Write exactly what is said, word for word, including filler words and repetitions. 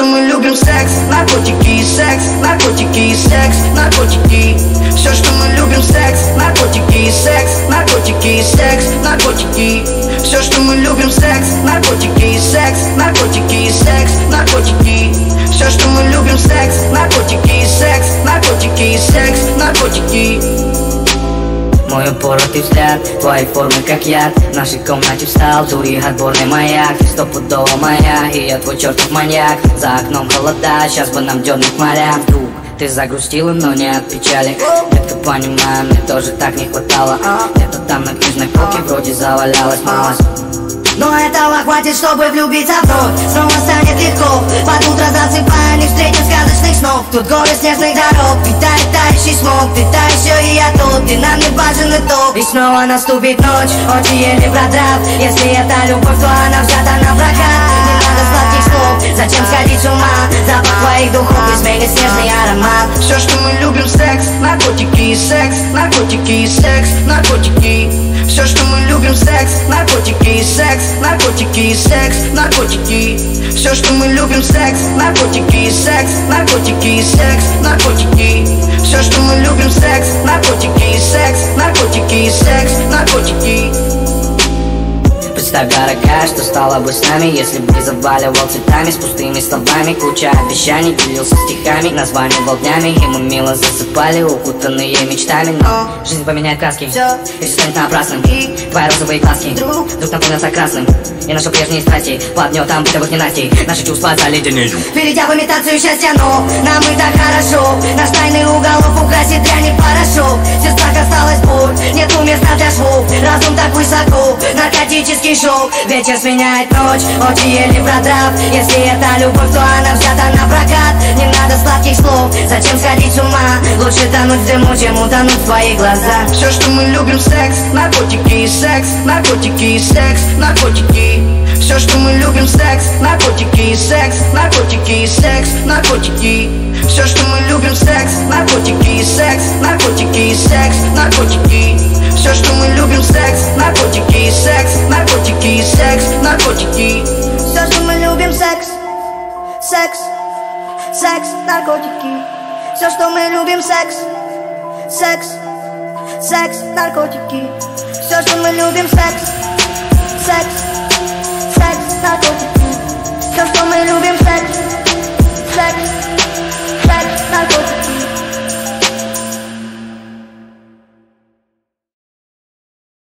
что мы любим секс, наркотики и секс, наркотики и секс, наркотики. Все, что мы любим секс, наркотики и секс, наркотики и секс, наркотики. Все, что мы любим секс, наркотики и секс, наркотики и секс, наркотики. Все, что мы любим секс, наркотики и секс, наркотики и секс, наркотики. Мой упоротый взгляд, твои формы как яд. В нашей комнате встал дури отборный маяк. Ты стопудово моя, и я твой чертов маньяк. За окном холода, сейчас бы нам дернуть моря. Вдруг ты загрустила, но не от печали. Детка, понимаю, мне тоже так не хватало. Где-то там на книжной полке вроде завалялась малость. Но этого хватит, чтобы влюбиться вновь. Снова станет легко, под утро засыпая, не встретим сказочных снов. Тут горы снежных дорог, питает тающий смог. Ты та еще и я тот, ты нам не важен итог. И снова наступит ночь, очи еле продрав. Если это любовь, то она взята на прокат. Не надо сладких слов, зачем сходить с ума? Запах твоих духов изменит снежный аромат. Все, что мы любим секс, наркотики и секс, наркотики и секс, наркотики. Все, что мы любим секс, наркотики и секс, наркотики и секс, наркотики. Все, что мы любим секс, наркотики и секс, наркотики и секс, наркотики. Все, что мы любим секс, наркотики и секс, наркотики и секс, наркотики. Представь, дорогая, что стало бы с нами, если бы заваливал цветами, с пустыми словами. Куча обещаний, делился стихами, названивал днями, и мы мило засыпали, укутанные мечтами. Но жизнь поменяет краски, и все станет напрасным. Твои розовые глазки вдруг наполнятся красным, и наши прежние страсти под гнетом бытовых ненастий. Наши чувства заледенеют, перейдя в имитацию счастья, но нам и так хорошо. Наш тайный уголок украсит дрянь и порошок. В сердцах осталась боль, нету места для швов. Разум так высоко, наркотический шок. Вечер сменяет ночь, очи еле продрав. Если это любовь, то она взята на прокат. Не надо сладких слов, зачем сходить с ума? Лучше тонуть в дыму, чем утонуть в твоих глазах. Все, что мы любим секс, наркотики и секс, наркотики и секс, наркотики. Все, что мы любим секс, наркотики и секс, наркотики и секс, наркотики. Все, что мы любим секс, наркотики и секс, наркотики и секс, наркотики. Все, что мы любим секс, наркотики и секс, наркотики и секс, наркотики. Все, что мы любим секс, секс, секс, наркотики. Все, что мы любим секс, секс, секс, наркотики. Все, что мы любим секс, секс,